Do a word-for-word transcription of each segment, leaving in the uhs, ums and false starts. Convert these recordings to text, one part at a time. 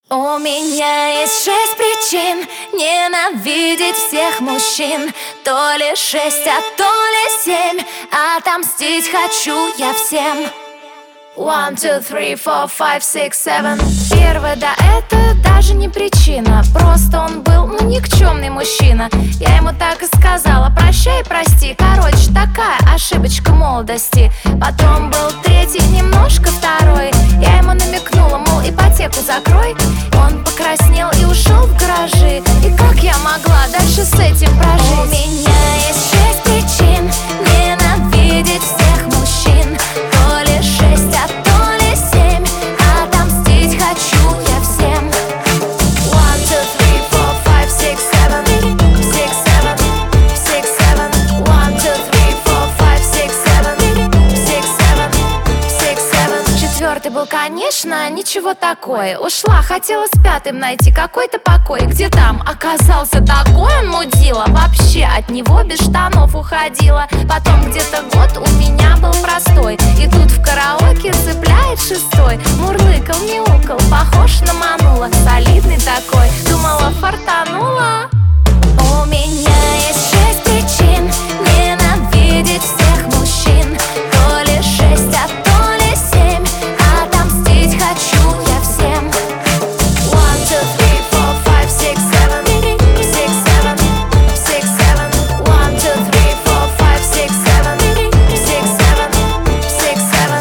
У меня есть шесть причин ненавидеть всех мужчин. То ли шесть, а то ли семь. Отомстить хочу я всем. One, two, three, four, five, six, seven. Первый, да это даже не причина. Просто он был, ну, никчемный мужчина. Я ему так и сказала: прощай, прости. Короче, такая ошибочка молодости. Потом был третий, немножко второй. Я ему намекнула, мол, ипотеку закрой. Он покраснел и ушел в гаражи. И как я могла дальше с этим прожить? У меня есть шесть причин ненавидеть всех мужчин. То ли шесть, а то ли семь. Отомстить хочу я всем. One, two, three, four, five, six, seven. Six, seven, six, seven. One, two, three, four, five, six, seven. Six, seven, six, seven. Четвертый был, конечно, ничего такое. Ушла, хотела с пятым найти какой-то покой. Где там оказался такой он мудила. Вообще от него без штанов уходила. Потом где-то год у меня был простой. И тут в караоке цепляет шестой. Мурлыкал, мяукал, похож на манула. Солидный такой, думала, фартанула. У меня есть шесть причин ненавидеть всех мужчин. То ли шесть, а то ли семь. Отомстить хочу я всем. One, two, three, four, five, six, seven. Six, seven, six, seven. One, two, three, four, five, six, seven. Six, seven, six, seven.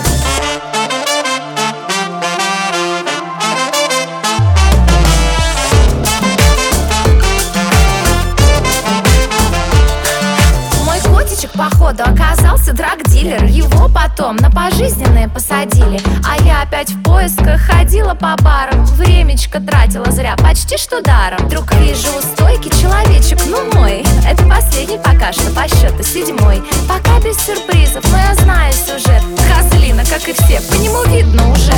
Мой котичек, походу, оказался драг-дилер. Его потом на пожизненное посадили. А я опять в поисках ходила по барам. Времечко тратила зря, почти что даром. Вдруг вижу у стойки человечек, ну мой. Это последний пока что, по счету седьмой. Пока без сюрпризов, но я знаю сюжет. Козлина, как и все, по нему видно уже.